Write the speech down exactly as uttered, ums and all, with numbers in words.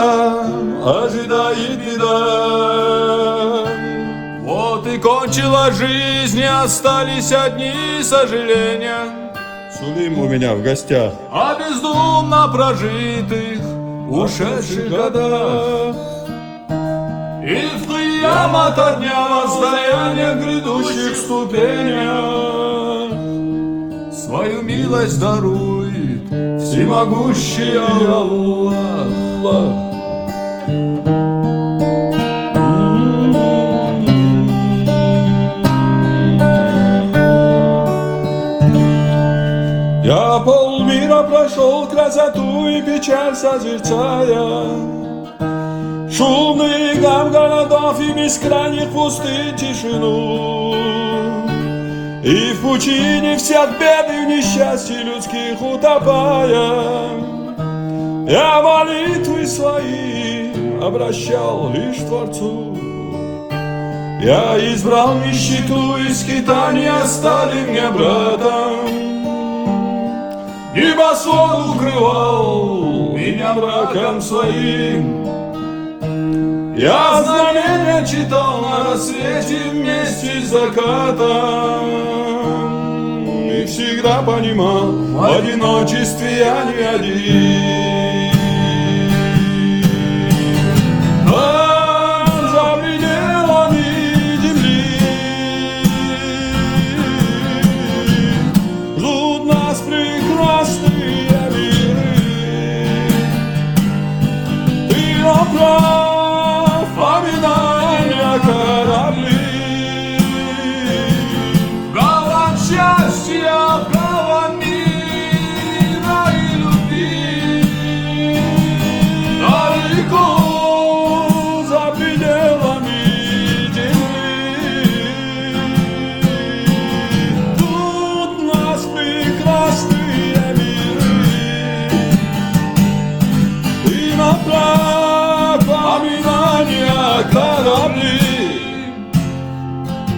ожидает беда. Вот и кончила жизнь, и остались одни сожаления. Сулим у меня в гостях. О бездумно прожитых ушедших годах. И в киямат от дня воздаяния грядущих ступенях свою милость дарует всемогущий Аллах. Я полмира прошел, красоту и печаль созерцая, шумный гам городов и бескрайних пустынь тишину. И в пучине всех бед и в несчастье людских утопая, я молитвы свои обращал лишь к Творцу. Я избрал нищету и скитания стали мне братом. Небосвод укрывал меня мраком своим. Я знамения читал на рассвете вместе с закатом. И всегда понимал, в одиночестве я не один. Там, за пределами земли, ждут нас прекрасные миры. Ты прав, поминай корабли. Гавань счастья, гавань мира и любви. Далеко